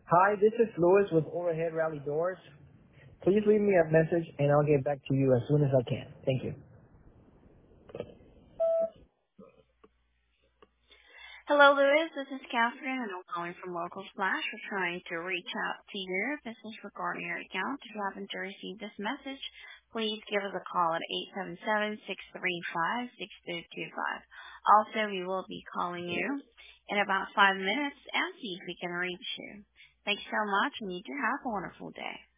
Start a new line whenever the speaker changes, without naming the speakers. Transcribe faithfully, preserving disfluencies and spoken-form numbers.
Hi, this is Louis with Overhead Rally Doors. Please leave me a message and I'll get back to you as soon as I can. Thank you.
Hello, Louis. This is Catherine, and I'm calling from Local Splash. We're trying to reach out to you. This is regarding your account. If you happen to receive this message, please give us a call at eight seven seven, six three five, six two two five. Also, we will be calling you in about five minutes and see if we can reach you. Thanks so much, and you do have a wonderful day.